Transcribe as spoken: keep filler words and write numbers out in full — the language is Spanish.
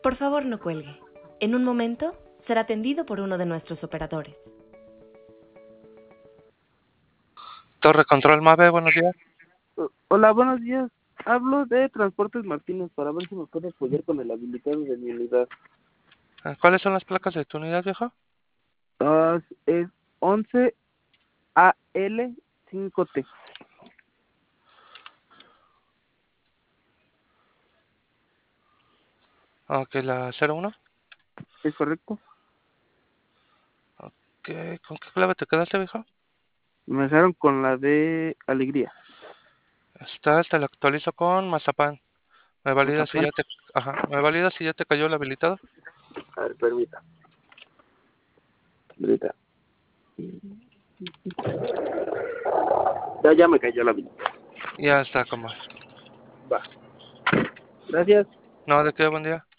Por favor, no cuelgue. En un momento será atendido por uno de nuestros operadores. Torre Control Mave, buenos días. Hola, buenos días. Hablo de Transportes Martínez para ver si me puede apoyar con el habilitado de mi unidad. ¿Cuáles son las placas de tu unidad, viejo? Uh, es once A L cinco T. Ok, la cero uno. ¿Es correcto? Ok, ¿con qué clave te quedaste, viejo? Me dejaron con la de Alegría. Está, te la actualizo con Mazapán. ¿Me valida si Mazapán. ya te... Ajá, ¿me valida si ya te cayó el habilitado? A ver, permita. Permita. Ya, ya me cayó la vida. Ya está, como. Va. Gracias. No, de qué, buen día.